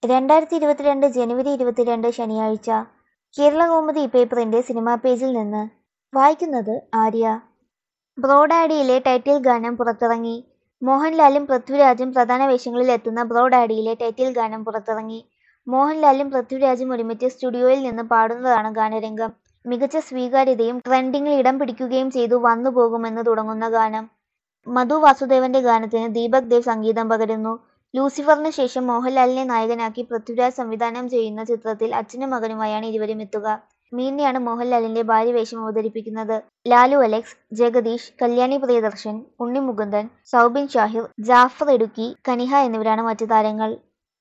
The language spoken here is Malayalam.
2022 ജനുവരി 22 ശനിയാഴ്ച. കേരളകൗമുദി പേപ്പറിന്റെ സിനിമാ പേജിൽ നിന്ന് വായിക്കുന്നത് ആര്യ. ബ്രോ ഡാഡിയിലെ ടൈറ്റിൽ ഗാനം പുറത്തിറങ്ങി. മോഹൻലാലും പൃഥ്വിരാജും പ്രധാന വേഷങ്ങളിൽ എത്തുന്ന ബ്രോ ഡാഡിയിലെ ടൈറ്റിൽ ഗാനം പുറത്തിറങ്ങി. മോഹൻലാലും പൃഥ്വിരാജും ഒരുമിച്ച് സ്റ്റുഡിയോയിൽ നിന്ന് പാടുന്നതാണ് ഗാനരംഗം. മികച്ച സ്വീകാര്യതയും ട്രെൻഡിങ്ങിൽ ഇടം പിടിക്കുകയും ചെയ്തു വന്നു പോകുമെന്ന് തുടങ്ങുന്ന ഗാനം. മധു വാസുദേവന്റെ ഗാനത്തിന് ദീപക് ദേവ് സംഗീതം പകരുന്നു. ലൂസിഫറിന് ശേഷം മോഹൻലാലിനെ നായകനാക്കി പൃഥ്വിരാജ് സംവിധാനം ചെയ്യുന്ന ചിത്രത്തിൽ അച്ഛനും മകനുമായാണ് ഇരുവരും എത്തുക. മീനയാണ് മോഹൻലാലിന്റെ ഭാര്യവേഷം അവതരിപ്പിക്കുന്നത്. ലാലു അലക്സ്, ജഗദീഷ്, കല്യാണി പ്രിയദർശൻ, ഉണ്ണി മുകുന്ദൻ, സൗബിൻ ഷാഹിർ, ജാഫർ ഇടുക്കി, കനിഹ എന്നിവരാണ് മറ്റു താരങ്ങൾ.